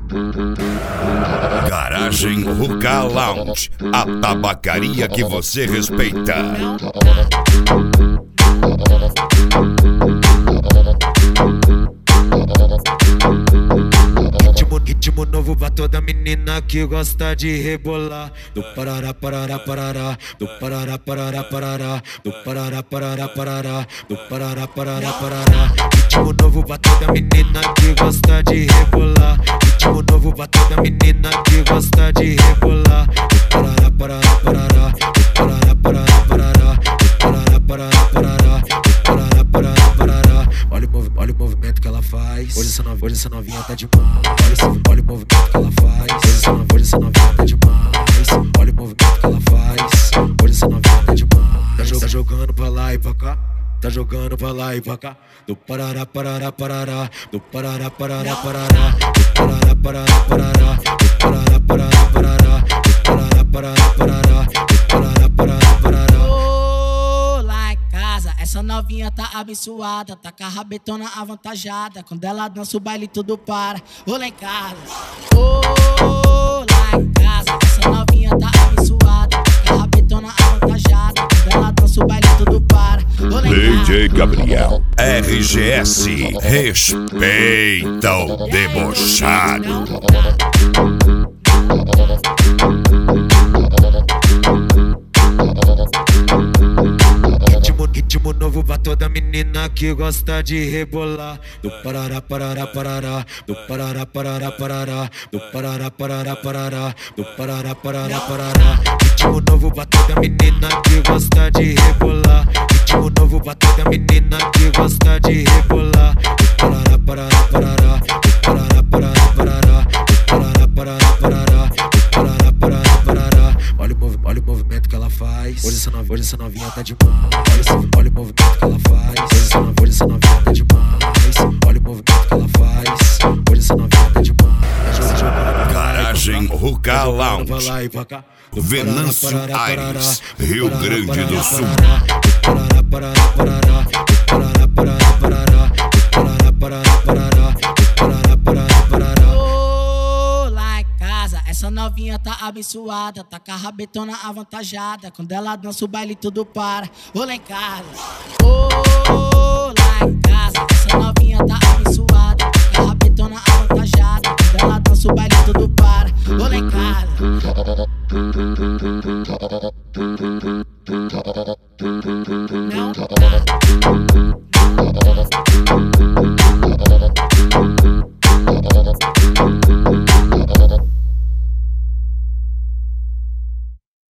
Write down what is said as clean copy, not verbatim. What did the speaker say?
Garagem Ruka Lounge, a tabacaria que você respeita. Ritmo novo pra toda menina que gosta de rebolar. Do parará, parará, parará. Do parará, parará, parará. Do parará, parará, parará. Do parará, parará, parará. Ritmo novo pra toda menina que gosta de rebolar. Ritmo novo pra toda menina que gosta de rebolar. Do parará, parará, parará. Do parará, parará, parará. Do parará, parará, parará. Do parará, parará, parará. Olha o movimento que ela faz. Hoje essa novinha tá demais. Olha o movimento que ela faz. Hoje essa novinha tá demais. Olha o movimento que ela faz. Hoje essa novinha tá demais. Tá jogando pra lá e pra cá. Tá jogando pra lá e pra cá. Do parará, parará, parará. Do parará, parará, parará. Do parará, parará, parará. Do parará, parará, parará. Do parará, parará, parará. Do parará, parará, parará. Ô, lá em casa, essa novinha tá abençoada. Tá com a rabetona avantajada. Quando ela dança o baile tudo para. Ô, lá em casa. Ô, lá em casa, essa novinha tá abençoada. Tá com a rabetona avantajada. Quando ela dança o baile tudo para. DJ Gabriel RGS, respeita o debochado. Ritmo novo pra toda menina que gosta de rebolar. Do parará, parará, parará. Do parará, parará, parará. Do parará, parará, parará. Do parará, parará, parará. Ritmo novo pra toda menina que gosta de rebolar. Ritmo novo pra toda menina que gosta de rebolar. Do parará, parará, parará. Do parará, parará, parará. Do parará, parará, parará. Do parará, parará, parará. Olha o movimento que ela faz. Hoje essa novinha tá demais. Olha o movimento que ela faz. Hoje essa novinha tá demais. Olha o movimento que ela faz. Hoje essa novinha tá demais. Garagem Ruka Lounge, Venâncio Aires, Rio Grande do Sul. Parará, parará, parará. Parará, parará, parará. Parará, parará, parará. Parará, parará, parará. Ô, lá em casa, essa novinha tá abençoada. Tá com a rabetona avantajada. Quando ela dança o baile tudo para. Ô, lá em casa. Ô, lá em casa, essa novinha tá abençoada.